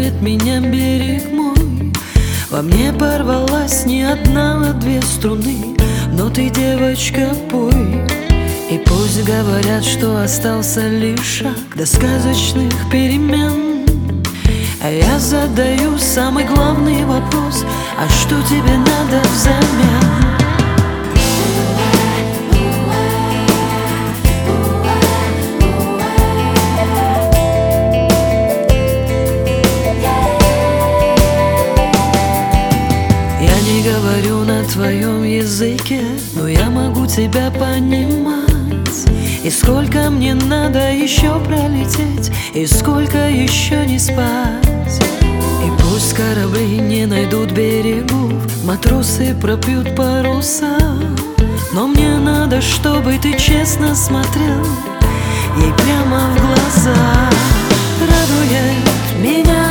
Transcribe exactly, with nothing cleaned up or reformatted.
волнует меня берег мой. Во мне порвалась не одна, а две струны. Но ты, девочка, пой. И пусть говорят, что остался лишь шаг до сказочных перемен, а я задаю самый главный вопрос: а что тебе надо взамен? Я не говорю на твоем языке, но я могу тебя понимать. И сколько мне надо еще пролететь, и сколько еще не спать. И пусть корабли не найдут берегов, матросы пропьют паруса, но мне надо, чтобы ты честно смотрел ей прямо в глаза. Радует меня